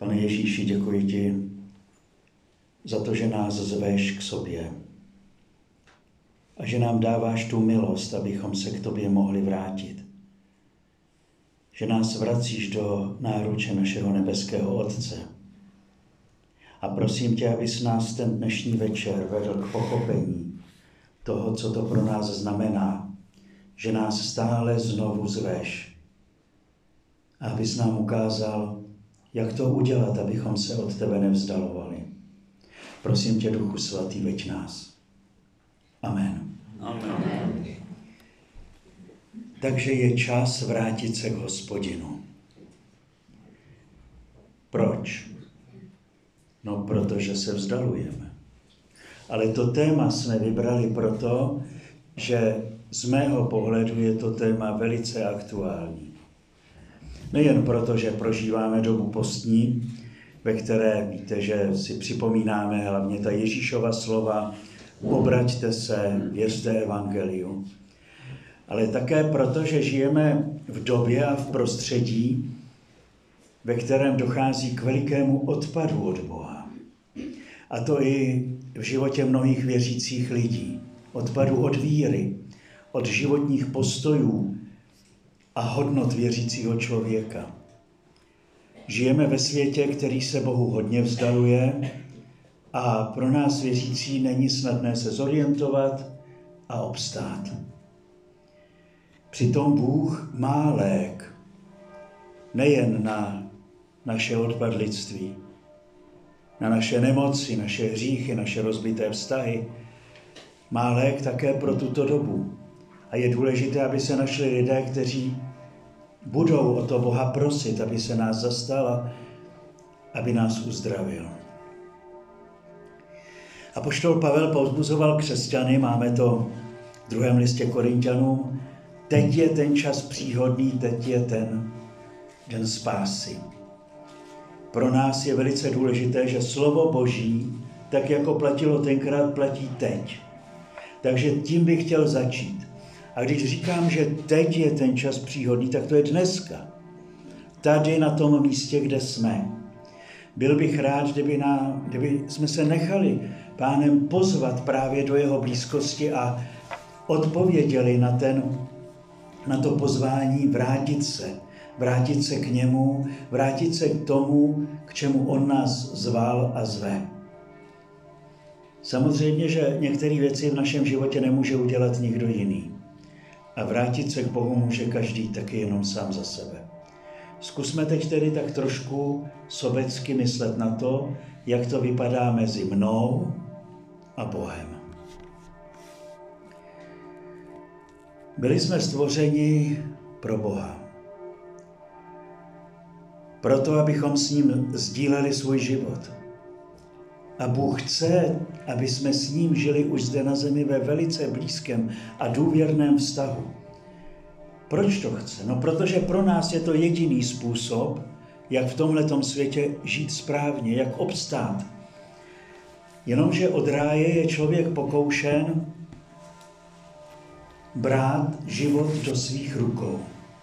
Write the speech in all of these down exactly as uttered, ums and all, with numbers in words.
Pane Ježíši, děkuji ti za to, že nás zveš k sobě a že nám dáváš tu milost, abychom se k tobě mohli vrátit. Že nás vracíš do náruče našeho nebeského Otce. A prosím tě, abys nás ten dnešní večer vedl k pochopení toho, co to pro nás znamená, že nás stále znovu zveš. A abys nám ukázal, jak to udělat, abychom se od tebe nevzdalovali. Prosím tě, Duchu Svatý, veď nás. Amen. Amen. Takže je čas vrátit se k Hospodinu. Proč? No, protože se vzdalujeme. Ale to téma jsme vybrali proto, že z mého pohledu je to téma velice aktuální. Nejen proto, že prožíváme dobu postní, ve které víte, že si připomínáme hlavně ta Ježíšova slova, obraťte se, věřte evangeliu. Ale také proto, že žijeme v době a v prostředí, ve kterém dochází k velikému odpadu od Boha. A to i v životě mnohých věřících lidí. Odpadu od víry, od životních postojů a hodnot věřícího člověka. Žijeme ve světě, který se Bohu hodně vzdaluje a pro nás věřící není snadné se zorientovat a obstát. Přitom Bůh má lék nejen na naše odpadlictví, na naše nemoci, naše hříchy, naše rozbité vztahy. Má lék také pro tuto dobu. A je důležité, aby se našli lidé, kteří budou o to Boha prosit, aby se nás zastal, aby nás uzdravil. Apoštol Pavel povzbuzoval křesťany, máme to v druhém listě Korinťanům, teď je ten čas příhodný, teď je ten den spásy. Pro nás je velice důležité, že slovo Boží, tak jako platilo tenkrát, platí teď. Takže tím bych chtěl začít. A když říkám, že teď je ten čas příhodný, tak to je dneska. Tady na tom místě, kde jsme. Byl bych rád, kdyby, na, kdyby jsme se nechali Pánem pozvat právě do jeho blízkosti a odpověděli na, ten, na to pozvání vrátit se. Vrátit se k němu, vrátit se k tomu, k čemu on nás zval a zve. Samozřejmě, že některé věci v našem životě nemůže udělat nikdo jiný. A vrátit se k Bohu může každý taky jenom sám za sebe. Zkusme teď tedy tak trošku sobecky myslet na to, jak to vypadá mezi mnou a Bohem. Byli jsme stvořeni pro Boha. Proto, abychom s ním sdíleli svůj život. A Bůh chce, aby jsme s ním žili už zde na zemi ve velice blízkém a důvěrném vztahu. Proč to chce? No, protože pro nás je to jediný způsob, jak v tomhletom světě žít správně, jak obstát. Jenomže od ráje je člověk pokoušen brát život do svých rukou.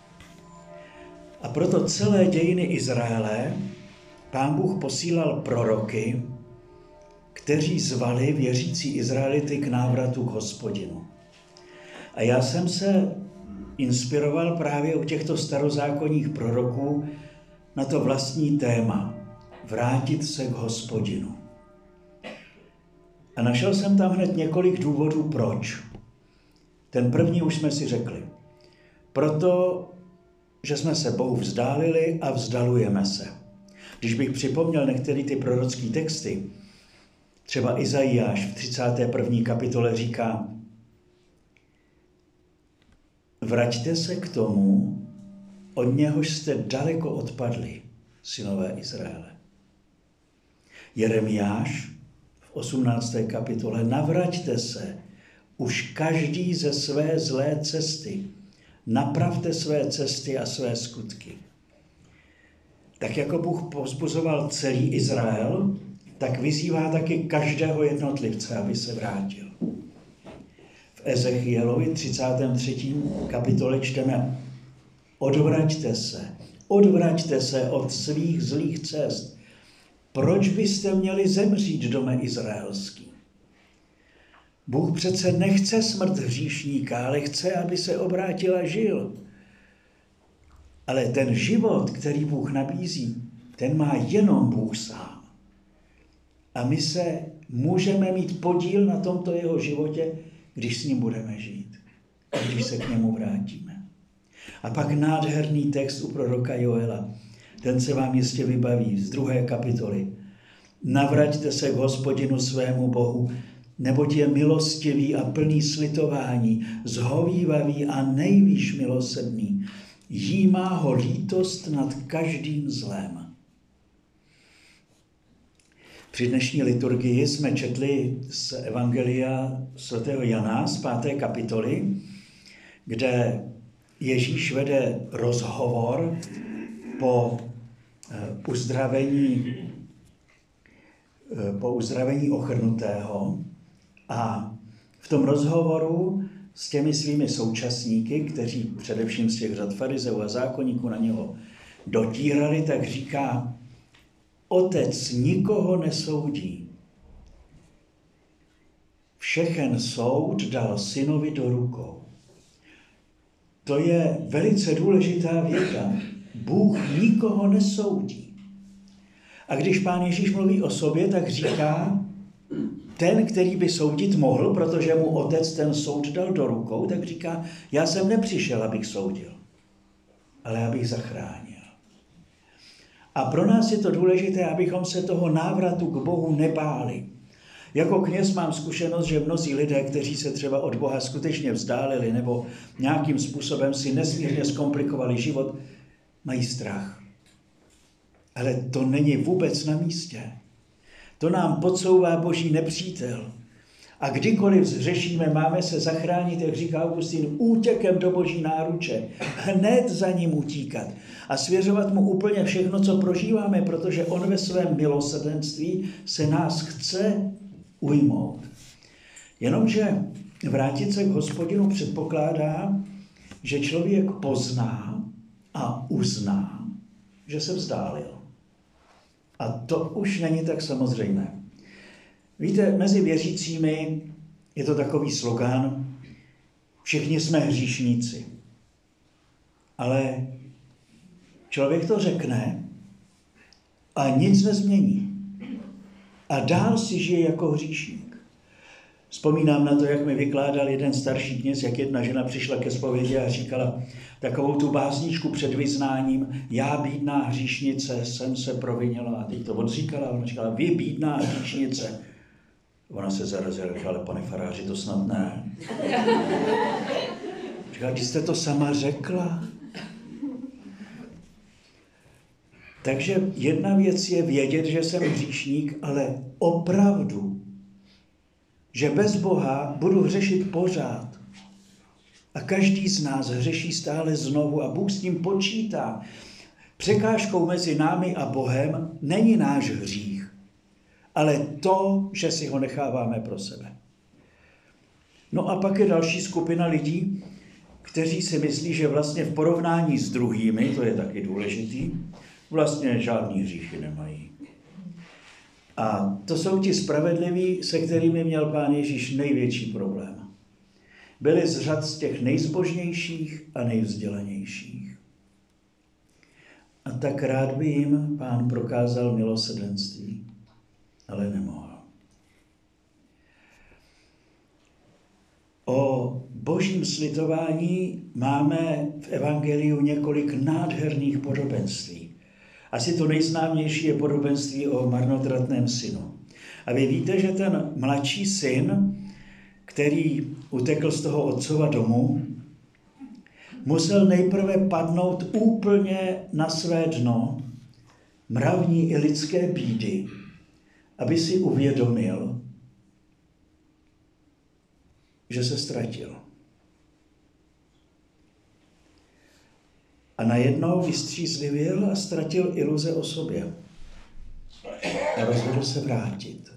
A proto celé dějiny Izraele Pán Bůh posílal proroky, kteří zvali věřící Izraelity k návratu k Hospodinu. A já jsem se inspiroval právě u těchto starozákonních proroků na to vlastní téma vrátit se k Hospodinu. A našel jsem tam hned několik důvodů, proč. Ten první už jsme si řekli. Proto, že jsme se Bohu vzdálili a vzdalujeme se. Když bych připomněl některé ty prorocké texty, třeba Izajáš v třicáté první kapitole říká: vraťte se k tomu, od něhož jste daleko odpadli, synové Izraele. Jeremiáš v osmnácté kapitole: navraťte se, už každý ze své zlé cesty, napravte své cesty a své skutky. Tak jako Bůh povzbuzoval celý Izrael, tak vyzývá taky každého jednotlivce, aby se vrátil. V Ezechielovi třicáté třetí kapitole čteme: odvraťte se, odvraťte se od svých zlých cest Proč byste měli zemřít, dome izraelský? Bůh přece nechce smrt hříšníka, ale chce, aby se obrátil a žil. Ale ten život, který Bůh nabízí, ten má jenom Bůh sám. A my se můžeme mít podíl na tomto jeho životě, když s ním budeme žít. A když se k němu vrátíme. A pak nádherný text u proroka Joela. Ten se vám jistě vybaví z druhé kapitoly. Navraťte se k Hospodinu svému Bohu, neboť je milostivý a plný slitování, zhovívavý a nejvýš milosrdný. Jímá ho lítost nad každým zlem. Při dnešní liturgii jsme četli z Evangelia svatého Jana z páté kapitoly, kde Ježíš vede rozhovor po uzdravení, po uzdravení ochrnutého a v tom rozhovoru s těmi svými současníky, kteří především z těch řad farizeů a zákonníků na něho dotírali, tak říká: Otec nikoho nesoudí. Všechen soud dal synovi do rukou. To je velice důležitá věta. Bůh nikoho nesoudí. A když Pán Ježíš mluví o sobě, tak říká, ten, který by soudit mohl, protože mu otec ten soud dal do rukou, tak říká, já jsem nepřišel, abych soudil, ale abych zachránil. A pro nás je to důležité, abychom se toho návratu k Bohu nebáli. Jako kněz mám zkušenost, že mnozí lidé, kteří se třeba od Boha skutečně vzdálili nebo nějakým způsobem si nesmírně zkomplikovali život, mají strach. Ale to není vůbec na místě. To nám podsouvá boží nepřítel. A kdykoliv zřešíme, máme se zachránit, jak říká Augustín, útěkem do boží náruče. Hned za ním utíkat. A svěřovat mu úplně všechno, co prožíváme, protože on ve svém milosrdenství se nás chce ujmout. Jenomže vrátit se k Hospodinu předpokládá, že člověk pozná a uzná, že se vzdálil. A to už není tak samozřejmé. Víte, mezi věřícími je to takový slogan, všichni jsme hříšníci. Ale člověk to řekne a nic nezmění. A dál si žije jako hříšník. Vzpomínám na to, jak mi vykládal jeden starší kněz, jak jedna žena přišla ke zpovědi a říkala takovou tu básničku před vyznáním, já bídná hříšnice jsem se provinila. A teď to odříkala, ona říkala, vy bídná hříšnice. Ona se zarazila, ale pane faráři, to snad ne. Říkala, když jste to sama řekla. Takže jedna věc je vědět, že jsem hříšník, ale opravdu, že bez Boha budu hřešit pořád. A každý z nás hřeší stále znovu a Bůh s tím počítá. Překážkou mezi námi a Bohem není náš hřích, ale to, že si ho necháváme pro sebe. No a pak je další skupina lidí, kteří si myslí, že vlastně v porovnání s druhými, to je taky důležitý, vlastně žádný hříchy nemají. A to jsou ti spravedliví, se kterými měl Pán Ježíš největší problém. Byli z řad z těch nejzbožnějších a nejvzdělanějších. A tak rád by jim Pán prokázal milosrdenství, ale nemohl. O božím slitování máme v Evangeliu několik nádherných podobenství. Asi to nejznámější je podobenství o marnotratném synu. A vy víte, že ten mladší syn, který utekl z toho otcova domu, musel nejprve padnout úplně na své dno mravní i lidské bídy, aby si uvědomil, že se ztratil. A najednou vystřízlivěl a ztratil iluze o sobě. A rozhodl se vrátit.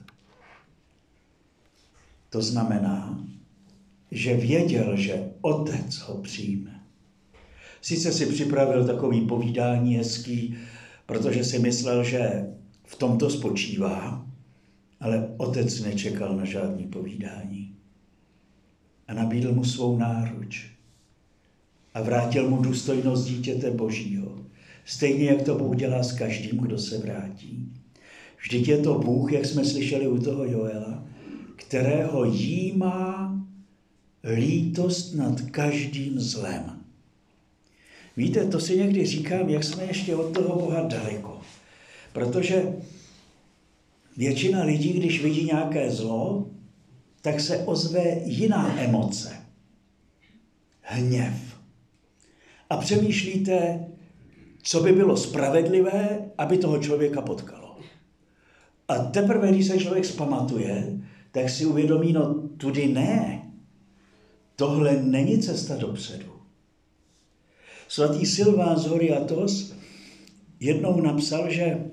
To znamená, že věděl, že otec ho přijme. Sice si připravil takový povídání hezký, protože si myslel, že v tomto spočívá, ale otec nečekal na žádný povídání. A nabídl mu svou náruč. A vrátil mu důstojnost dítěte Božího. Stejně, jak to Bůh dělá s každým, kdo se vrátí. Vždyť je to Bůh, jak jsme slyšeli u toho Joela, kterého jímá lítost nad každým zlem. Víte, to si někdy říkám, jak jsme ještě od toho Boha daleko. Protože většina lidí, když vidí nějaké zlo, tak se ozve jiná emoce. Hněv. A přemýšlíte, co by bylo spravedlivé, aby toho člověka potkalo. A teprve, když se člověk zpamatuje, tak si uvědomí, no tudy ne. Tohle není cesta dopředu. Svatý Silván z Hory Athos jednou napsal, že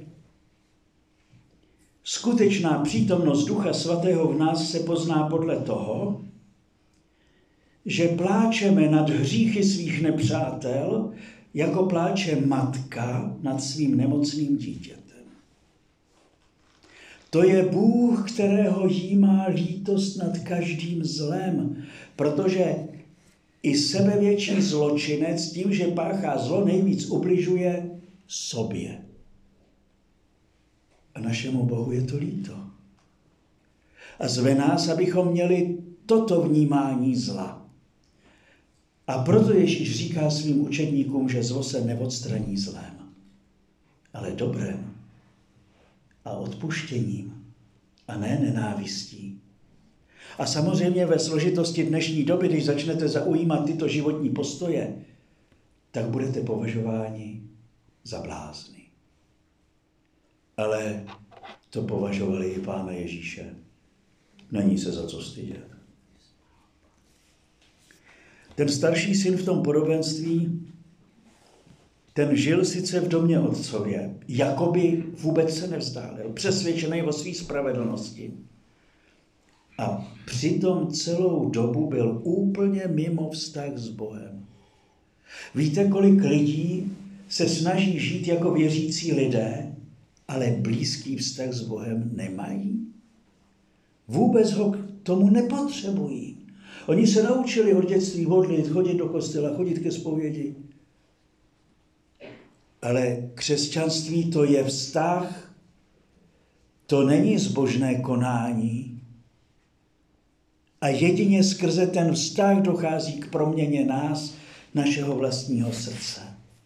skutečná přítomnost Ducha Svatého v nás se pozná podle toho, že pláčeme nad hříchy svých nepřátel, jako pláče matka nad svým nemocným dítětem. To je Bůh, kterého jímá lítost nad každým zlem, protože i sebevětší zločinec tím, že páchá zlo, nejvíc ubližuje sobě. A našemu Bohu je to líto. A zve nás, abychom měli toto vnímání zla. A proto Ježíš říká svým učedníkům, že zlo se neodstraní zlem, ale dobrem a odpuštěním a ne nenávistí. A samozřejmě ve složitosti dnešní doby, když začnete zaujímat tyto životní postoje, tak budete považováni za blázny. Ale to považovali i Pána Ježíše. Není se za co stydět. Ten starší syn v tom podobenství, ten žil sice v domě otcově, jakoby vůbec se nevzdálil, přesvědčený o své spravedlnosti. A přitom celou dobu byl úplně mimo vztah s Bohem. Víte, kolik lidí se snaží žít jako věřící lidé, ale blízký vztah s Bohem nemají? Vůbec ho k tomu nepotřebují. Oni se naučili od dětství modlit, chodit do kostela, chodit ke zpovědi. Ale křesťanství to je vztah, to není zbožné konání. A jedině skrze ten vztah dochází k proměně nás, našeho vlastního srdce.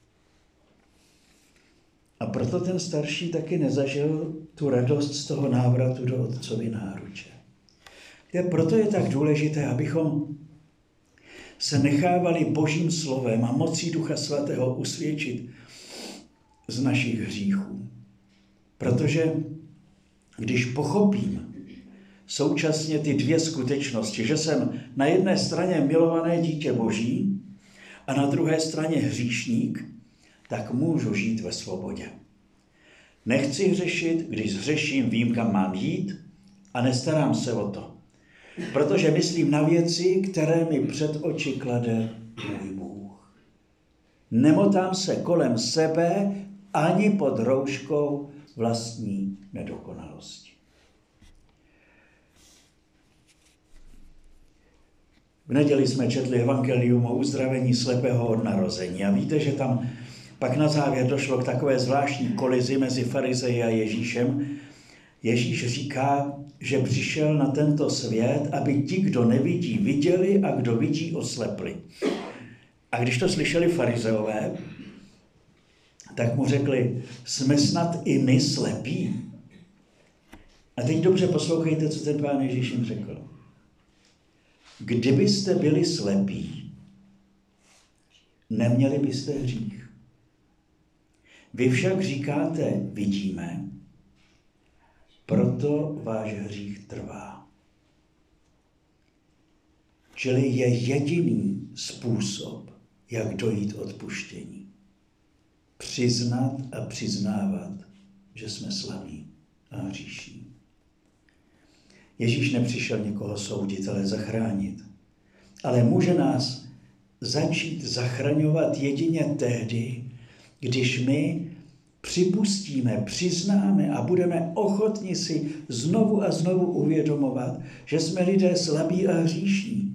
A proto ten starší taky nezažil tu radost z toho návratu do otcovy náruče. A proto je tak důležité, abychom se nechávali Božím slovem a mocí Ducha Svatého usvědčit z našich hříchů. Protože když pochopím současně ty dvě skutečnosti, že jsem na jedné straně milované dítě Boží a na druhé straně hříšník, tak můžu žít ve svobodě. Nechci hřešit, když zhřeším, vím, kam mám jít a nestarám se o to. Protože myslím na věci, které mi před oči klade můj Bůh. Nemotám se kolem sebe ani pod rouškou vlastní nedokonalosti. V neděli jsme četli evangelium o uzdravení slepého od narození a víte, že tam pak na závěr došlo k takové zvláštní kolizi mezi farizeji a Ježíšem. Ježíš říká, že přišel na tento svět, aby ti, kdo nevidí, viděli a kdo vidí, oslepli. A když to slyšeli farizeové, tak mu řekli, jsme snad i my slepí. A teď dobře poslouchejte, co ten Pán Ježíš jim řekl. Kdybyste byli slepí, neměli byste hřích. Vy však říkáte, vidíme, proto váš hřích trvá. Čili je jediný způsob, jak dojít odpuštění. Přiznat a přiznávat, že jsme slabí a hříšní. Ježíš nepřišel někoho soudit, ale zachránit. Ale může nás začít zachraňovat jedině tehdy, když my připustíme, přiznáme a budeme ochotni si znovu a znovu uvědomovat, že jsme lidé slabí a hříšní.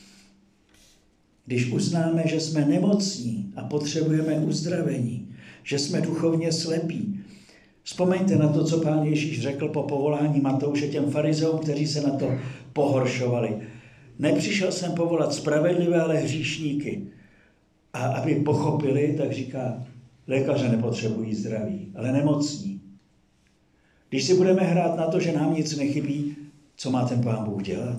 Když uznáme, že jsme nemocní a potřebujeme uzdravení, že jsme duchovně slepí. Vzpomeňte na to, co Pán Ježíš řekl po povolání Matouše těm farizeům, kteří se na to pohoršovali. Nepřišel jsem povolat spravedlivé, ale hříšníky. A aby pochopili, tak říká, lékaře nepotřebují zdraví, ale nemocní. Když si budeme hrát na to, že nám nic nechybí, co má ten Pán Bůh dělat?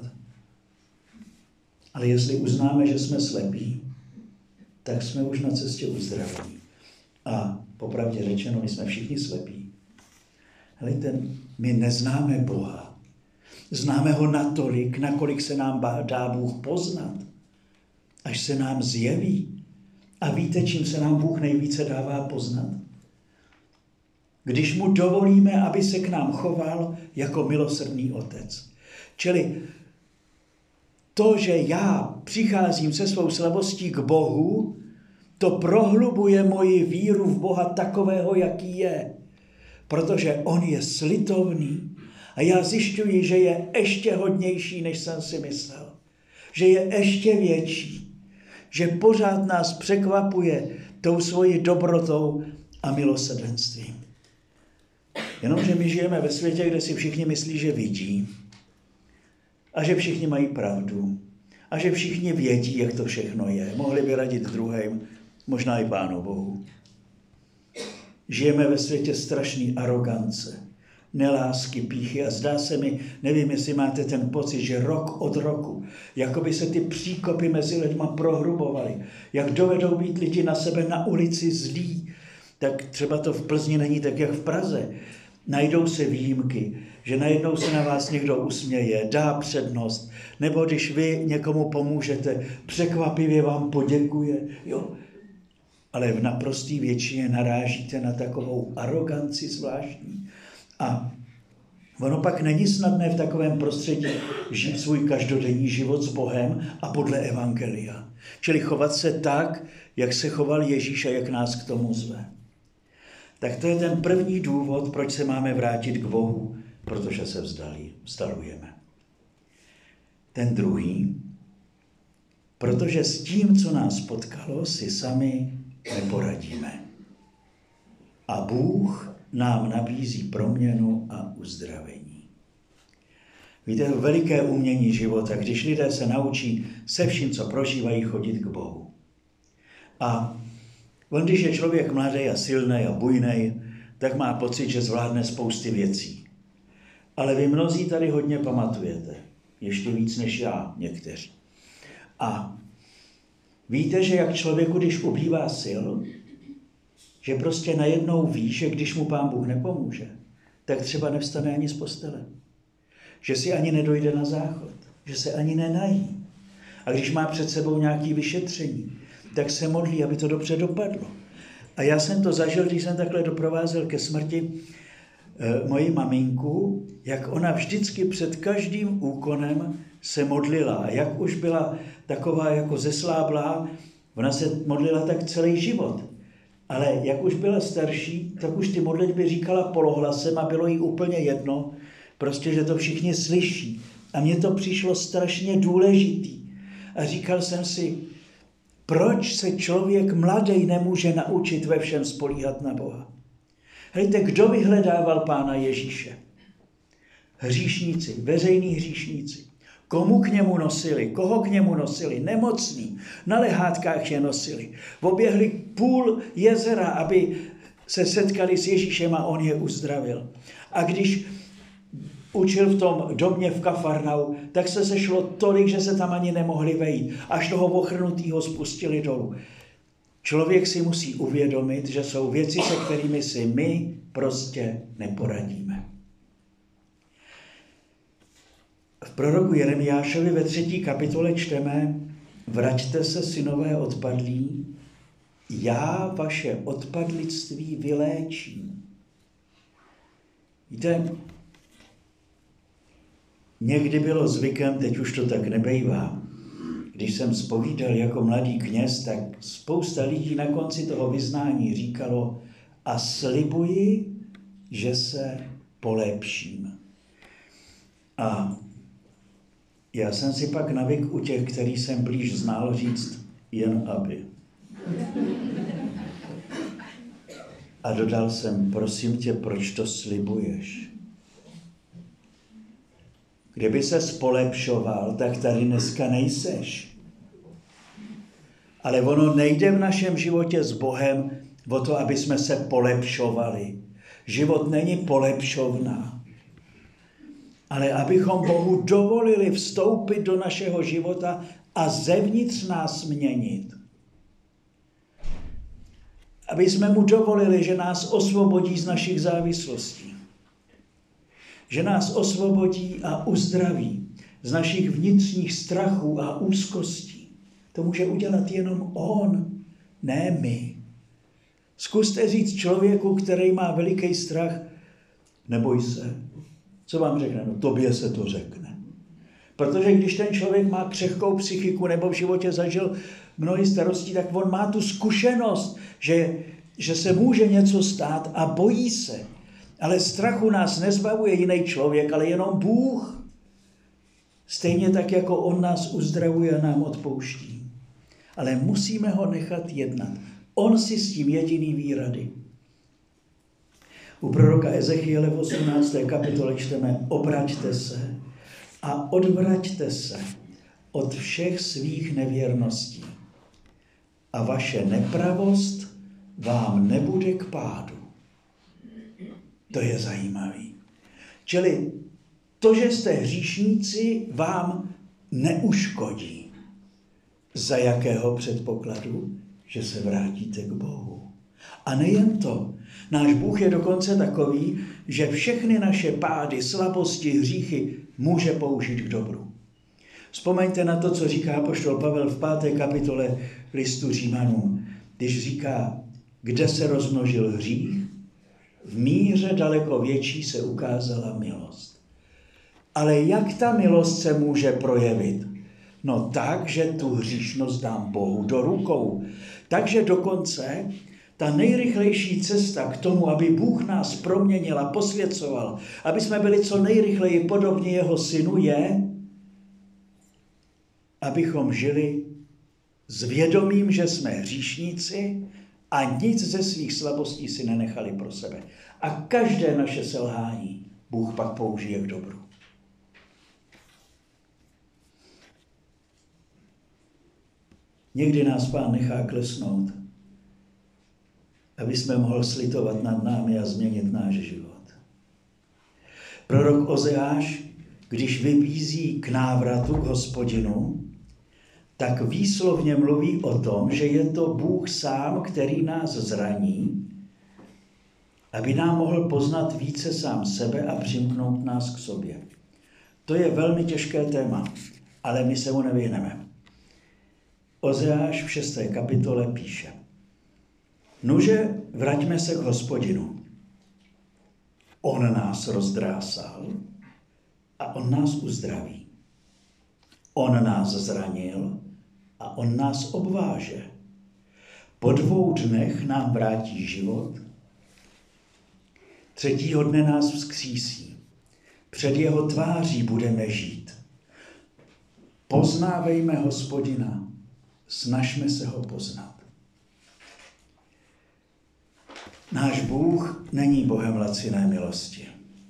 Ale jestli uznáme, že jsme slepí, tak jsme už na cestě uzdravení. A popravdě řečeno, my jsme všichni slepí. Helejte, my neznáme Boha. Známe ho natolik, nakolik se nám dá Bůh poznat, až se nám zjeví. A víte, čím se nám Bůh nejvíce dává poznat? Když mu dovolíme, aby se k nám choval jako milosrdný otec. Čili to, že já přicházím se svou slabostí k Bohu, to prohlubuje moji víru v Boha takového, jaký je. Protože on je slitovný a já zjišťuji, že je ještě hodnější, než jsem si myslel. Že je ještě větší. Že pořád nás překvapuje tou svojí dobrotou a milosrdenstvím. Jenomže my žijeme ve světě, kde si všichni myslí, že vidí. A že všichni mají pravdu. A že všichni vědí, jak to všechno je. Mohli by radit druhým, možná i Pánu Bohu. Žijeme ve světě strašný arogance, nelásky, pýchy a zdá se mi, nevím, jestli máte ten pocit, že rok od roku, jako by se ty příkopy mezi lidma prohrubovaly, jak dovedou být lidi na sebe na ulici zlí, tak třeba to v Plzni není tak, jak v Praze. Najdou se výjimky, že najednou se na vás někdo usměje, dá přednost, nebo když vy někomu pomůžete, překvapivě vám poděkuje, jo. Ale v naprosté většině narážíte na takovou aroganci zvláštní. A ono pak není snadné v takovém prostředí žít svůj každodenní život s Bohem a podle evangelia. Čili chovat se tak, jak se choval Ježíš a jak nás k tomu zve. Tak to je ten první důvod, proč se máme vrátit k Bohu, protože se vzdali, vzdalujeme. Ten druhý, protože s tím, co nás potkalo, si sami neporadíme. A Bůh nám nabízí proměnu a uzdravení. Víte, to veliké umění života, když lidé se naučí se vším, co prožívají, chodit k Bohu. A on, když je člověk mladý a silný a bujnej, tak má pocit, že zvládne spousty věcí. Ale vy mnozí tady hodně pamatujete. Ještě víc než já, někteří. A víte, že jak člověku, když ubývá sil, že prostě najednou ví, že když mu Pán Bůh nepomůže, tak třeba nevstane ani z postele. Že si ani nedojde na záchod. Že se ani nenají. A když má před sebou nějaké vyšetření, tak se modlí, aby to dobře dopadlo. A já jsem to zažil, když jsem takhle doprovázel ke smrti e, moji maminku, jak ona vždycky před každým úkonem se modlila. A jak už byla taková jako zesláblá, ona se modlila tak celý život. Ale jak už byla starší, tak už ty modlitby říkala polohlasem a bylo jí úplně jedno, prostě, že to všichni slyší. A mně to přišlo strašně důležitý. A říkal jsem si, proč se člověk mladý nemůže naučit ve všem spolíhat na Boha? Hejte, kdo vyhledával Pána Ježíše? Hříšníci, veřejní hříšníci. Komu k němu nosili? Koho k němu nosili? Nemocní. Na lehátkách je nosili. Oběhli půl jezera, aby se setkali s Ježíšem a on je uzdravil. A když učil v tom domě v Kafarnau, tak se sešlo tolik, že se tam ani nemohli vejít. Až toho ochrnutýho spustili dolů. Člověk si musí uvědomit, že jsou věci, se kterými si my prostě neporadíme. V proroku Jeremiášovi ve třetí kapitole čteme: vraťte se, synové odpadlí, já vaše odpadlictví vyléčím. Víte, někdy bylo zvykem, teď už to tak nebejvá. Když jsem zpovídal jako mladý kněz, tak spousta lidí na konci toho vyznání říkalo: a slibuji, že se polepším. A já jsem si pak navyk u těch, který jsem blíž znal, říct jen aby. A dodal jsem, prosím tě, proč to slibuješ? Kdyby ses polepšoval, tak tady dneska nejseš. Ale ono nejde v našem životě s Bohem o to, aby jsme se polepšovali. Život není polepšovna. Ale abychom Bohu dovolili vstoupit do našeho života a zevnitř nás měnit. Aby jsme mu dovolili, že nás osvobodí z našich závislostí. Že nás osvobodí a uzdraví z našich vnitřních strachů a úzkostí. To může udělat jenom on, ne my. Zkuste říct člověku, který má veliký strach, neboj se. Co vám řekne? No tobě se to řekne. Protože když ten člověk má křehkou psychiku nebo v životě zažil mnohé starostí, tak on má tu zkušenost, že, že se může něco stát a bojí se. Ale strachu nás nezbavuje jiný člověk, ale jenom Bůh. Stejně tak, jako on nás uzdravuje a nám odpouští. Ale musíme ho nechat jednat. On si s tím jediný ví rady. U proroka Ezechiele v osmnácté kapitole čteme: obraťte se a odvraťte se od všech svých nevěrností a vaše nepravost vám nebude k pádu. To je zajímavý. Čili to, že jste hříšníci, vám neuškodí. Za jakého předpokladu? Že se vrátíte k Bohu. A nejen to. Náš Bůh je dokonce takový, že všechny naše pády, slabosti, hříchy může použít k dobru. Vzpomeňte na to, co říká apoštol Pavel v páté kapitole listu Římanům, když říká, kde se rozmnožil hřích, v míře daleko větší se ukázala milost. Ale jak ta milost se může projevit? No tak, že tu hříšnost dám Bohu do rukou. Takže dokonce ta nejrychlejší cesta k tomu, aby Bůh nás proměnil a posvěcoval, aby jsme byli co nejrychleji podobně jeho synu, je, abychom žili s vědomím, že jsme hříšníci a nic ze svých slabostí si nenechali pro sebe. A každé naše selhání Bůh pak použije k dobru. Někdy nás Pán nechá klesnout, aby jsme mohl slitovat nad námi a změnit náš život. Prorok Ozeáš, když vybízí k návratu k Hospodinu, tak výslovně mluví o tom, že je to Bůh sám, který nás zraní, aby nám mohl poznat více sám sebe a přimknout nás k sobě. To je velmi těžké téma, ale my se mu nevyhneme. Ozeáš v šesté kapitole píše: Nuže, vraťme se k Hospodinu. On nás rozdrásal a on nás uzdraví. On nás zranil a on nás obváže. Po dvou dnech nám vrátí život, třetího dne nás vzkřísí. Před jeho tváří budeme žít. Poznávejme Hospodina, snažme se ho poznat. Náš Bůh není Bohem laciné milosti.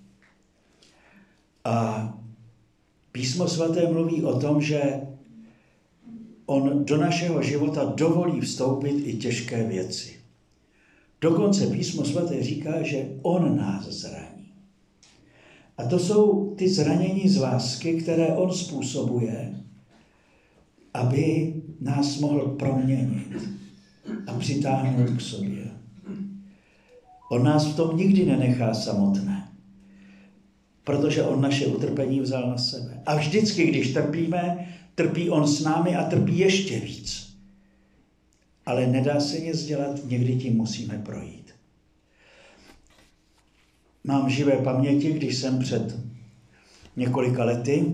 A Písmo svaté mluví o tom, že on do našeho života dovolí vstoupit i těžké věci. Dokonce Písmo svaté říká, že on nás zraní. A to jsou ty zranění z lásky, které on způsobuje, aby nás mohl proměnit a přitáhnout k sobě. On nás v tom nikdy nenechá samotné, protože on naše utrpení vzal na sebe. A vždycky, když trpíme, trpí on s námi a trpí ještě víc. Ale nedá se nic dělat, někdy tím musíme projít. Mám živé paměti, když jsem před několika lety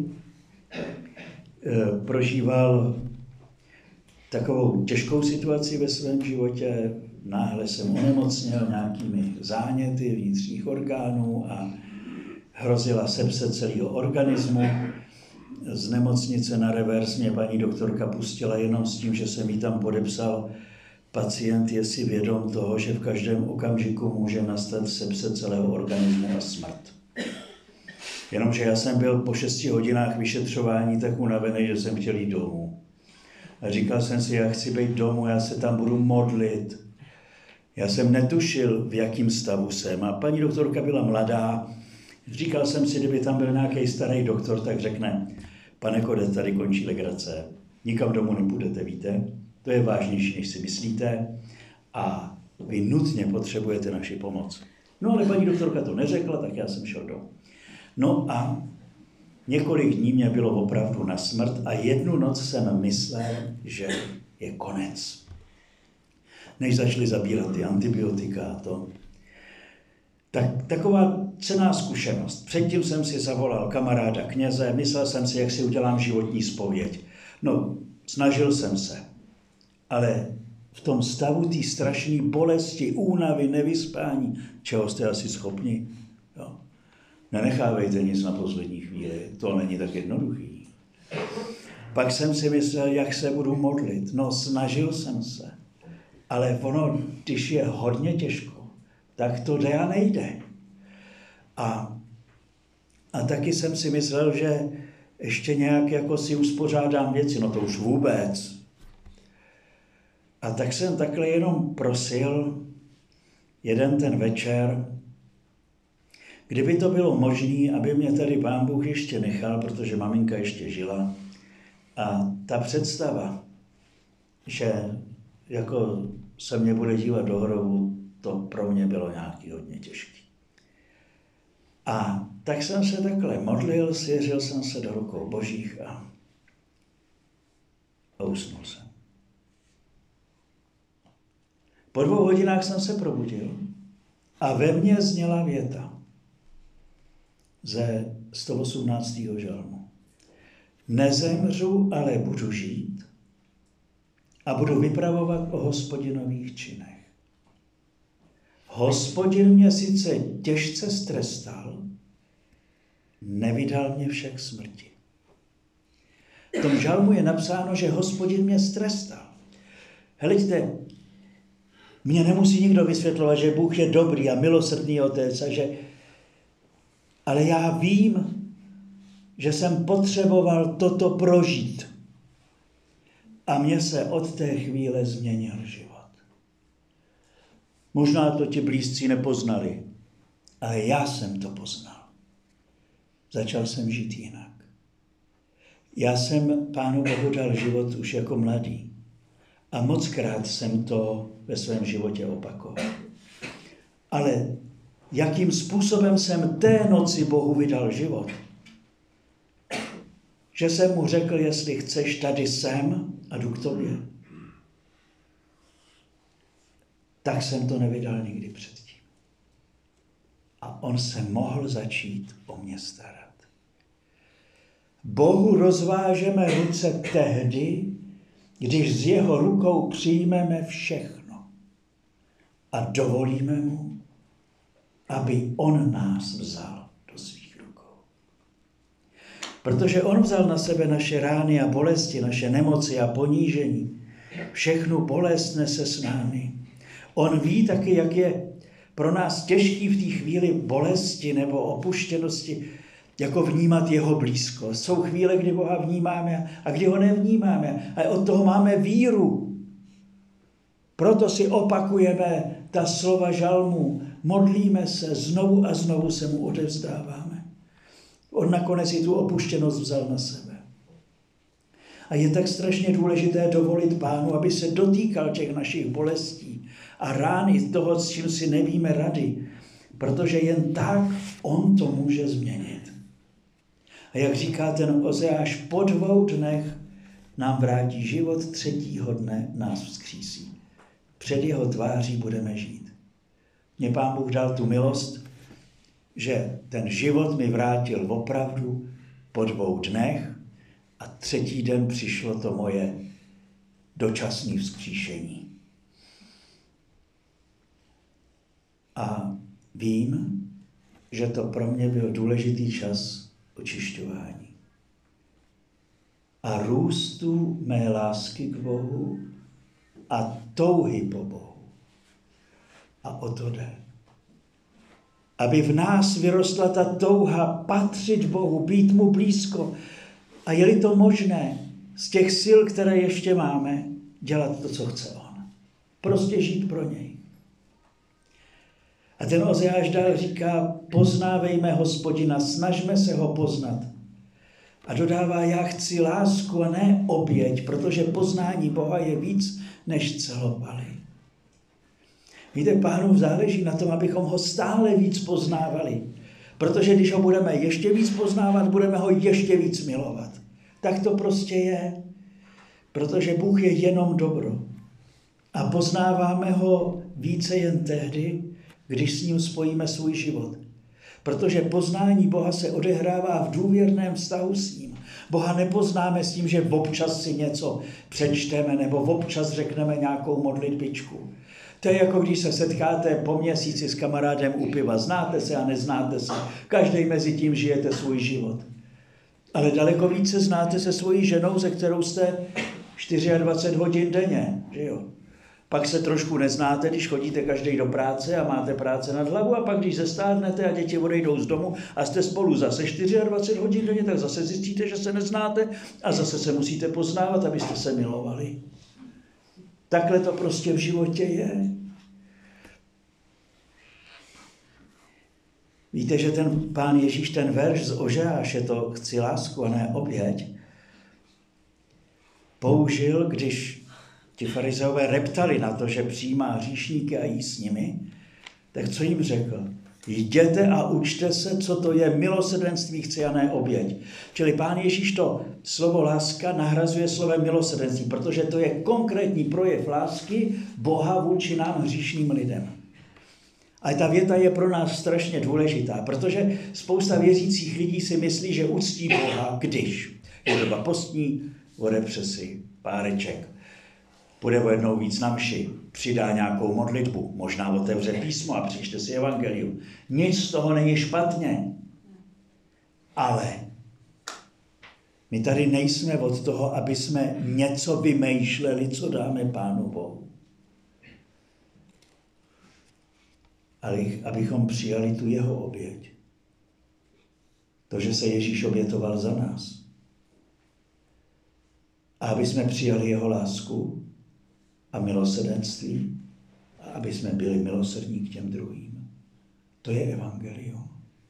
prožíval takovou těžkou situaci ve svém životě, náhle jsem onemocněl nějakými záněty vnitřních orgánů a hrozila sepse celého organismu. Z nemocnice na revers mě paní doktorka pustila jenom s tím, že jsem jí tam podepsal: pacient je si vědom toho, že v každém okamžiku může nastat sepse celého organismu a smrt. Jenomže já jsem byl po šesti hodinách vyšetřování tak unavený, že jsem chtěl jít domů. A říkal jsem si, já chci být domů, já se tam budu modlit. Já jsem netušil, v jakém stavu jsem. A paní doktorka byla mladá. Říkal jsem si, kdyby tam byl nějaký starý doktor, tak řekne: pane Kodec, tady končí legrace. Nikam domů nepůjdete, víte? To je vážnější, než si myslíte. A vy nutně potřebujete naši pomoc. No ale paní doktorka to neřekla, tak já jsem šel domů. No a několik dní mě bylo opravdu na smrt a jednu noc jsem myslel, že je konec. Než začali zabírat ty antibiotika a to. Tak taková cenná zkušenost. Předtím jsem si zavolal kamaráda kněze, myslel jsem si, jak si udělám životní zpověď. No, snažil jsem se. Ale v tom stavu té strašné bolesti, únavy, nevyspání, čeho jste asi schopni, jo. Nenechávejte nic na poslední chvíli, to není tak jednoduchý. Pak jsem si myslel, jak se budu modlit. No, snažil jsem se. Ale ono, když je hodně těžko, tak to jde a nejde. A, a taky jsem si myslel, že ještě nějak jako si uspořádám věci, no to už vůbec. A tak jsem takhle jenom prosil jeden ten večer, kdyby to bylo možné, aby mě tady Pán Bůh ještě nechal, protože maminka ještě žila. A ta představa, že jako se mě bude dívat do hrobu, to pro mě bylo nějaký hodně těžký. A tak jsem se takhle modlil, svěřil jsem se do rukou Božích a, a usnul jsem. Po dvou hodinách jsem se probudil a ve mně zněla věta ze sto osmnáctého žalmu. Nezemřu, ale budu žít a budu vypravovat o Hospodinových činech. Hospodin mě sice těžce strestal, nevydal mě však smrti. V tom žalmu je napsáno, že Hospodin mě strestal. Hleďte, mě nemusí nikdo vysvětlovat, že Bůh je dobrý a milosrdný otec, a že... ale já vím, že jsem potřeboval toto prožít. A mně se od té chvíle změnil život. Možná to ti blízcí nepoznali, ale já jsem to poznal. Začal jsem žít jinak. Já jsem Pánu Bohu dal život už jako mladý. A mockrát jsem to ve svém životě opakoval. Ale jakým způsobem jsem té noci Bohu vydal život? Že jsem mu řekl, jestli chceš, tady jsem a jdu k tobě. Tak jsem to nevydal nikdy předtím. A on se mohl začít o mě starat. Bohu rozvážeme ruce tehdy, když z jeho rukou přijmeme všechno a dovolíme mu, aby on nás vzal do svých rukou. Protože on vzal na sebe naše rány a bolesti, naše nemoci a ponížení. Všechnu bolest nese s námi. On ví taky, jak je pro nás těžký v té chvíli bolesti nebo opuštěnosti, jako vnímat jeho blízkost. Jsou chvíle, kdy Boha vnímáme a kdy ho nevnímáme. A od toho máme víru. Proto si opakujeme ta slova žalmu. Modlíme se, znovu a znovu se mu odevzdáváme. On nakonec i tu opuštěnost vzal na sebe. A je tak strašně důležité dovolit Pánu, aby se dotýkal těch našich bolestí a rány toho, s čím si nevíme rady. Protože jen tak on to může změnit. A jak říká ten Ozeáš, po dvou dnech nám vrátí život, třetího dne nás vzkřísí. Před jeho tváří budeme žít. Mně Pán Bůh dal tu milost, že ten život mi vrátil opravdu po dvou dnech a třetí den přišlo to moje dočasné vzkříšení. A vím, že to pro mě byl důležitý čas očišťování. A růstu mé lásky k Bohu a touhy po Bohu. A o to jde. Aby v nás vyrostla ta touha patřit Bohu, být mu blízko. A je-li to možné, z těch sil, které ještě máme, dělat to, co chce on. Prostě žít pro něj. A ten Ozeáš dál říká, poznávejme Hospodina, snažme se ho poznat. A dodává, já chci lásku a ne oběť, protože poznání Boha je víc než celopaly. Víte, Pánův záleží na tom, abychom ho stále víc poznávali. Protože když ho budeme ještě víc poznávat, budeme ho ještě víc milovat. Tak to prostě je. Protože Bůh je jenom dobro. A poznáváme ho více jen tehdy, když s ním spojíme svůj život. Protože poznání Boha se odehrává v důvěrném vztahu s ním. Boha nepoznáme s tím, že občas si něco přečteme nebo občas řekneme nějakou modlitbičku. To je jako když se setkáte po měsíci s kamarádem u piva. Znáte se a neznáte se. Každý mezi tím žijete svůj život. Ale daleko více znáte se svojí ženou, se kterou jste dvacet čtyři hodin denně. Že jo? Pak se trošku neznáte, když chodíte každý do práce a máte práce nad hlavu, a pak když zestárnete a děti odejdou z domu a jste spolu zase dvacet čtyři hodin denně, tak zase zjistíte, že se neznáte a zase se musíte poznávat, abyste se milovali. Takhle to prostě v životě je. Víte, že ten Pán Ježíš, ten verš z Ozeáše, to chci lásku a ne oběť, použil, když ti farizeové reptali na to, že přijímá hříšníky a jí s nimi, tak co jim řekl? Jděte a učte se, co to je milosrdenství chci a ne oběť. Čili Pán Ježíš to slovo láska nahrazuje slovem milosrdenství, protože to je konkrétní projev lásky Boha vůči nám hříšným lidem. Ale ta věta je pro nás strašně důležitá, protože spousta věřících lidí si myslí, že uctí Boha, když je doba postní, odepře si páreček, půjde o jednou víc na mši, přidá nějakou modlitbu, možná otevře písmo a přečte si evangelium. Nic z toho není špatně. Ale my tady nejsme od toho, aby jsme něco vymýšleli, co dáme Pánu Bohu. Ale abychom přijali tu jeho oběť. To, že se Ježíš obětoval za nás. A aby jsme přijali jeho lásku a milosrdenství, a aby jsme byli milosrdní k těm druhým. To je evangelium.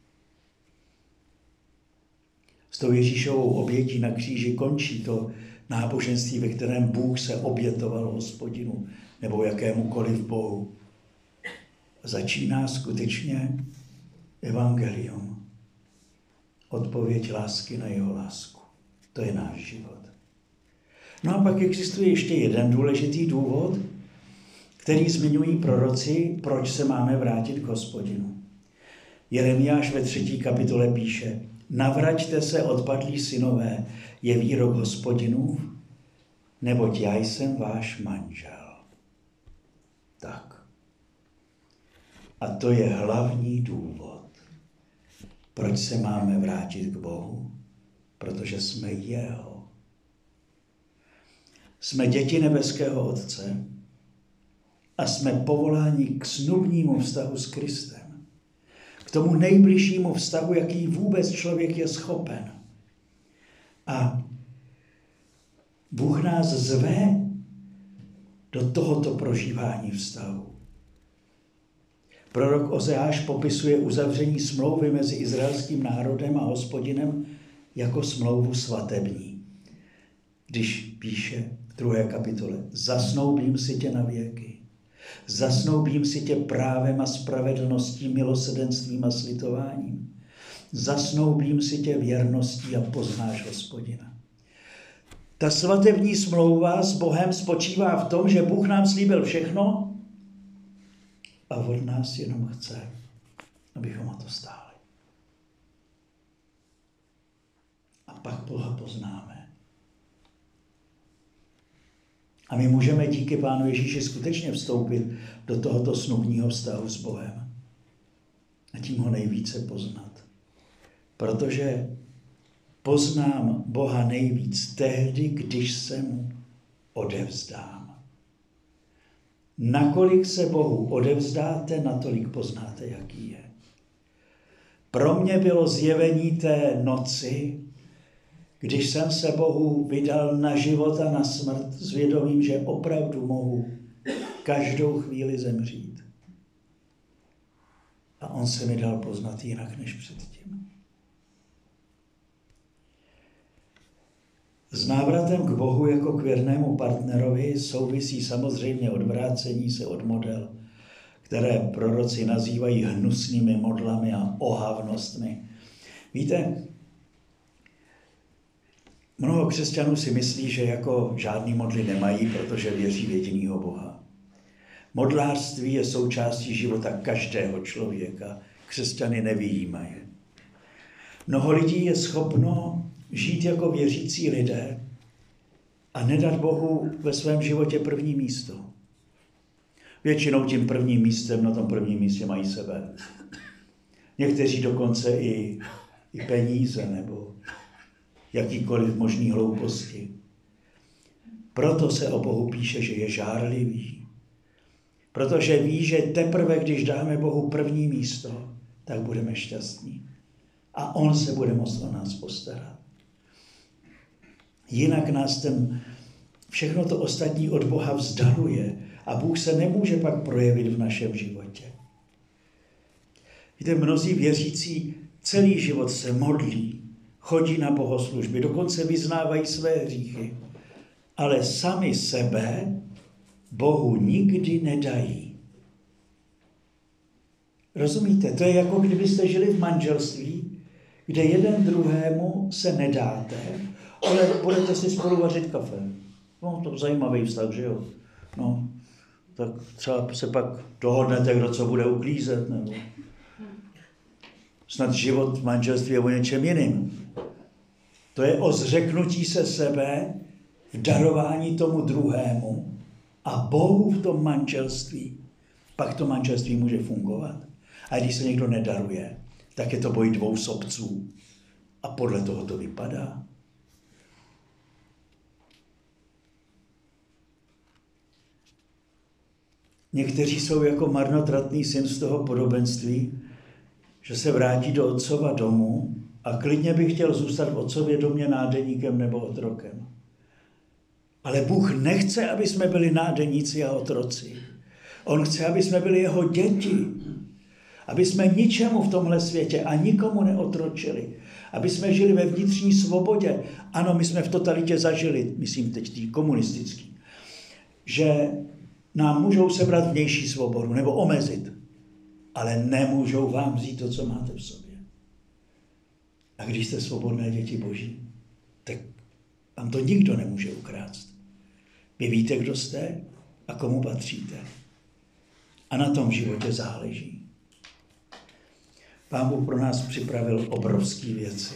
S tou Ježíšovou obětí na kříži končí to náboženství, ve kterém Bůh se obětoval Hospodinu nebo jakémukoliv Bohu. Začíná skutečně evangelium. Odpověď lásky na jeho lásku. To je náš život. No a pak existuje ještě jeden důležitý důvod, který zmiňují proroci, proč se máme vrátit k Hospodinu. Jeremiáš ve třetí kapitole píše: Navraťte se, odpadlí synové, je výrok Hospodinův, neboť já jsem váš manžel. Tak. A to je hlavní důvod, proč se máme vrátit k Bohu, protože jsme jeho. Jsme děti nebeského Otce a jsme povoláni k snubnímu vztahu s Kristem. K tomu nejbližšímu vztahu, jaký vůbec člověk je schopen. A Bůh nás zve do tohoto prožívání vztahu. Prorok Ozeáš popisuje uzavření smlouvy mezi izraelským národem a Hospodinem jako smlouvu svatební. Když píše v druhé kapitole: Zasnoubím si tě na věky. Zasnoubím si tě právem a spravedlností, milosrdenstvím a slitováním. Zasnoubím si tě věrností a poznáš Hospodina. Ta svatební smlouva s Bohem spočívá v tom, že Bůh nám slíbil všechno a od nás jenom chce, abychom o to stáli. A pak Boha poznáme. A my můžeme díky Pánu Ježíši skutečně vstoupit do tohoto snubního vztahu s Bohem. tím ho nejvíce poznat. Protože poznám Boha nejvíc tehdy, když se mu odevzdám. Nakolik se Bohu odevzdáte, natolik poznáte, jaký je. Pro mě bylo zjevení té noci, když jsem se Bohu vydal na život a na smrt s vědomím, že opravdu mohu každou chvíli zemřít. A on se mi dal poznat jinak než předtím. S návratem k Bohu jako k věrnému partnerovi souvisí samozřejmě odvrácení se od model, které proroci nazývají hnusnými modlami a ohavnostmi. Víte, mnoho křesťanů si myslí, že jako žádný modly nemají, protože věří v jedinýho Boha. Modlářství je součástí života každého člověka. Křesťany nevyjímají. Mnoho lidí je schopno žít jako věřící lidé a nedat Bohu ve svém životě první místo. Většinou tím prvním místem na tom prvním místě mají sebe. Někteří dokonce i, i peníze nebo jakýkoliv možný hlouposti. Proto se o Bohu píše, že je žárlivý. Protože ví, že teprve, když dáme Bohu první místo, tak budeme šťastní. A on se bude moct o nás postarat. Jinak nás ten, všechno to ostatní od Boha vzdaluje a Bůh se nemůže pak projevit v našem životě. Víte, mnozí věřící celý život se modlí, chodí na bohoslužby, dokonce vyznávají své hříchy, ale sami sebe Bohu nikdy nedají. Rozumíte? To je jako kdybyste žili v manželství, kde jeden druhému se nedáte, ale budete si spolu vařit kafe. No, to je zajímavý vztah, že jo? No, tak třeba se pak dohodnete, kdo co bude uklízet, nebo snad život v manželství je o něčem jiným. To je o zřeknutí se sebe v darování tomu druhému a Bohu v tom manželství. Pak to manželství může fungovat. A když se někdo nedaruje, tak je to boj dvou sobců. A podle toho to vypadá. Někteří jsou jako marnotratný syn z toho podobenství, že se vrátí do otcova domu a klidně by chtěl zůstat v otcově domě nádeníkem nebo otrokem. Ale Bůh nechce, aby jsme byli nádeníci a otroci. On chce, aby jsme byli jeho děti. Aby jsme ničemu v tomhle světě a nikomu neotročili. Aby jsme žili ve vnitřní svobodě. Ano, my jsme v totalitě zažili, myslím teď tý komunistický, že nám můžou sebrat vnější svobodu nebo omezit, ale nemůžou vám vzít to, co máte v sobě. A když jste svobodné děti Boží, tak vám to nikdo nemůže ukrást. Vy víte, kdo jste a komu patříte. A na tom životě záleží. Pán Bůh pro nás připravil obrovské věci,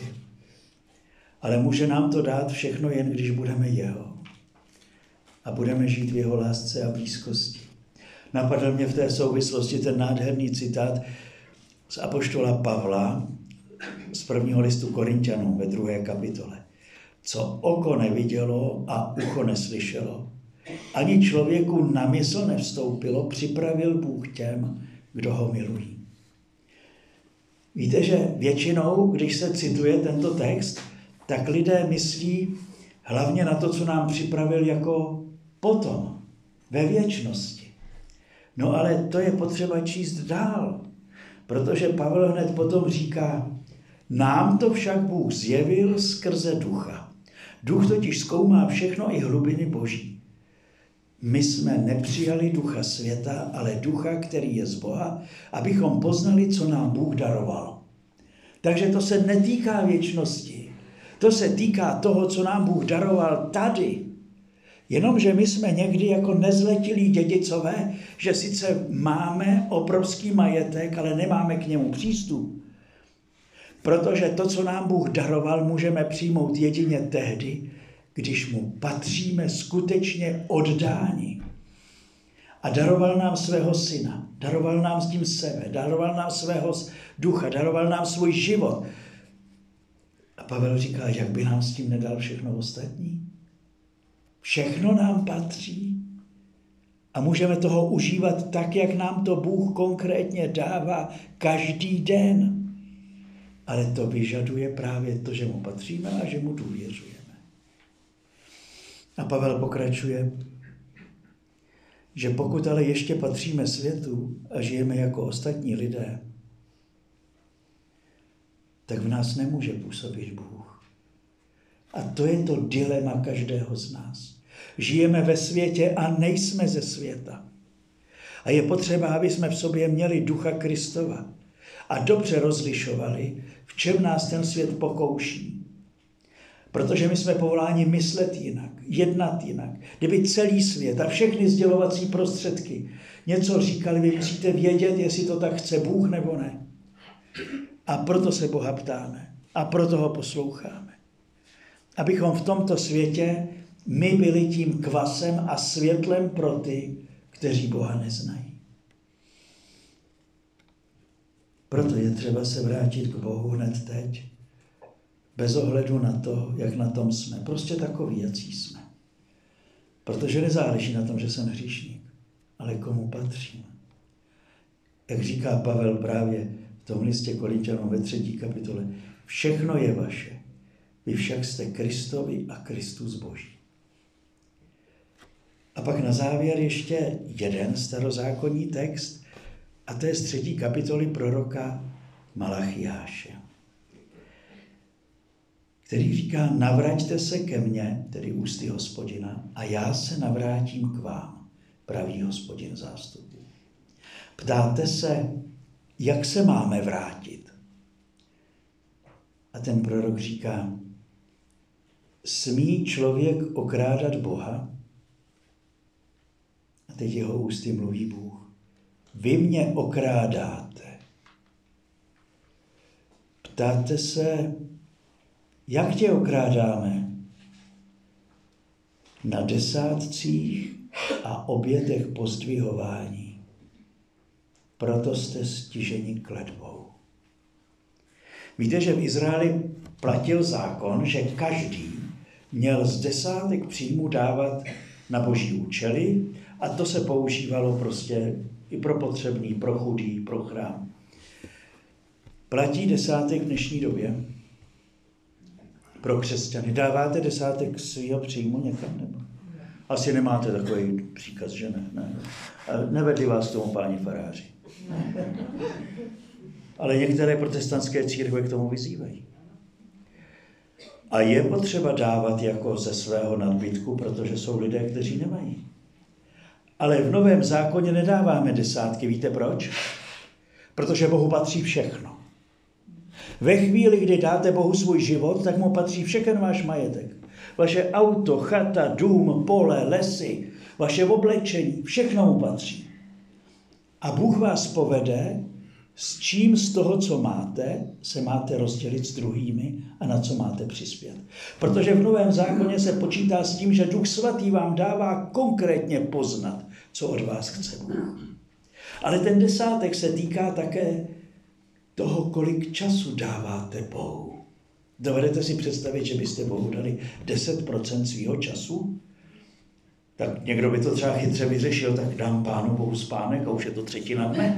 ale může nám to dát všechno jen, když budeme jeho. A budeme žít v jeho lásce a blízkosti. Napadl mě v té souvislosti ten nádherný citát z apoštola Pavla z prvního listu Korinťanům ve druhé kapitole. Co oko nevidělo a ucho neslyšelo, ani člověku na mysl nevstoupilo, připravil Bůh těm, kdo ho milují. Víte, že většinou, když se cituje tento text, tak lidé myslí hlavně na to, co nám připravil jako potom, ve věčnosti. No ale to je potřeba číst dál, protože Pavel hned potom říká, nám to však Bůh zjevil skrze ducha. Duch totiž zkoumá všechno i hlubiny Boží. My jsme nepřijali ducha světa, ale ducha, který je z Boha, abychom poznali, co nám Bůh daroval. Takže to se netýká věčnosti. To se týká toho, co nám Bůh daroval tady. Jenomže my jsme někdy jako nezletilí dědicové, že sice máme obrovský majetek, ale nemáme k němu přístup. Protože to, co nám Bůh daroval, můžeme přijmout jedině tehdy, když mu patříme skutečně oddáni. A daroval nám svého syna, daroval nám s tím sebe, daroval nám svého ducha, daroval nám svůj život. A Pavel říká, jak by nám s tím nedal všechno ostatní? Všechno nám patří a můžeme toho užívat tak, jak nám to Bůh konkrétně dává každý den. Ale to vyžaduje právě to, že mu patříme a že mu důvěřujeme. A Pavel pokračuje, že pokud ale ještě patříme světu a žijeme jako ostatní lidé, tak v nás nemůže působit Bůh. A to je to dilema každého z nás. Žijeme ve světě a nejsme ze světa. A je potřeba, aby jsme v sobě měli ducha Kristova a dobře rozlišovali, v čem nás ten svět pokouší. Protože my jsme povoláni myslet jinak, jednat jinak. Kdyby celý svět a všechny sdělovací prostředky něco říkali, vy musíte vědět, jestli to tak chce Bůh nebo ne. A proto se Boha ptáme a proto ho posloucháme. Abychom v tomto světě my byli tím kvasem a světlem pro ty, kteří Boha neznají. Proto je třeba se vrátit k Bohu hned teď, bez ohledu na to, jak na tom jsme. Prostě takový, jací jsme. Protože nezáleží na tom, že jsem hříšník, ale komu patřím. Jak říká Pavel právě v tom listě Korinťanům ve třetí kapitole, všechno je vaše, vy však jste Kristovi a Kristus Boží. A pak na závěr ještě jeden starozákonní text, a to je z třetí kapitoly proroka Malachiáše, který říká, navraťte se ke mně, tedy ústy Hospodina, a já se navrátím k vám, pravý Hospodin zástupů. Ptáte se, jak se máme vrátit? A ten prorok říká, smí člověk okrádat Boha? A teď jeho ústy mluví Bůh. Vy mě okrádáte. Ptáte se, jak tě okrádáme? Na desátcích a obětech pozdvihování. Proto jste stiženi kletbou. Víte, že v Izraeli platil zákon, že každý měl z desátek příjmu dávat na boží účely a to se používalo prostě i pro potřebný, pro chudý, pro chrám. Platí desátek v dnešní době pro křesťany. Dáváte desátek svého příjmu někam? Nebo? Asi nemáte takový příkaz, že ne? ne. Nevedli vás k tomu páni faráři. Ale některé protestantské církve k tomu vyzývají. A je potřeba dávat jako ze svého nadbytku, protože jsou lidé, kteří nemají. Ale v Novém zákoně nedáváme desátky. Víte proč? Protože Bohu patří všechno. Ve chvíli, kdy dáte Bohu svůj život, tak mu patří všechen váš majetek. Vaše auto, chata, dům, pole, lesy, vaše oblečení, všechno mu patří. A Bůh vás povede, s čím z toho, co máte, se máte rozdělit s druhými a na co máte přispět. Protože v Novém zákoně se počítá s tím, že Duch Svatý vám dává konkrétně poznat, co od vás chce Bůh. Ale ten desátek se týká také toho, kolik času dáváte Bohu. Dovedete si představit, že byste Bohu dali deset procent svýho času? Tak někdo by to třeba chytře vyřešil, tak dám Pánu Bohu spánek a už je to třetina dne.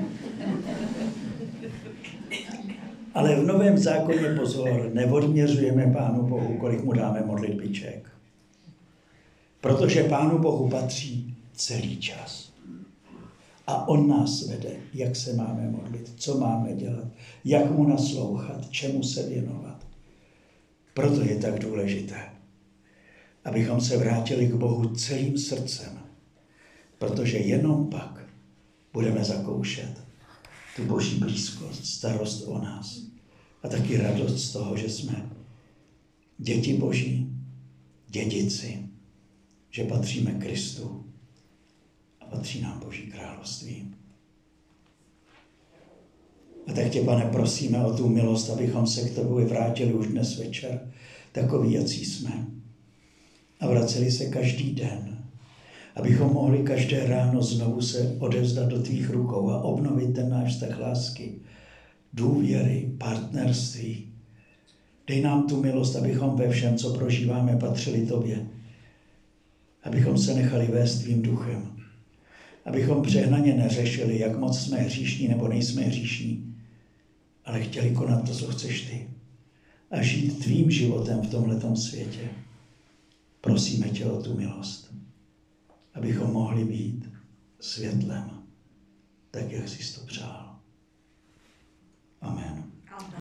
Ale v Novém zákoně pozor, neodměřujeme Pánu Bohu, kolik mu dáme modlitbiček. Protože Pánu Bohu patří celý čas. A on nás vede, jak se máme modlit, co máme dělat, jak mu naslouchat, čemu se věnovat. Proto je tak důležité, abychom se vrátili k Bohu celým srdcem, protože jenom pak budeme zakoušet tu Boží blízkost, starost o nás a taky radost z toho, že jsme děti Boží, dědici, že patříme Kristu a patří nám Boží království. A tak tě, Pane, prosíme o tu milost, abychom se k tobě vrátili už dnes večer, takový, jací jsme. A vraceli se každý den. Abychom mohli každé ráno znovu se odevzdat do tvých rukou a obnovit ten náš vztah lásky, důvěry, partnerství. Dej nám tu milost, abychom ve všem, co prožíváme, patřili tobě. Abychom se nechali vést tvým duchem. Abychom přehnaně neřešili, jak moc jsme hříšní nebo nejsme hříšní, ale chtěli konat to, co chceš ty. A žít tvým životem v tomhletom světě. Prosíme tě o tu milost, abychom mohli být světlem, tak jak jsi to přál. Amen.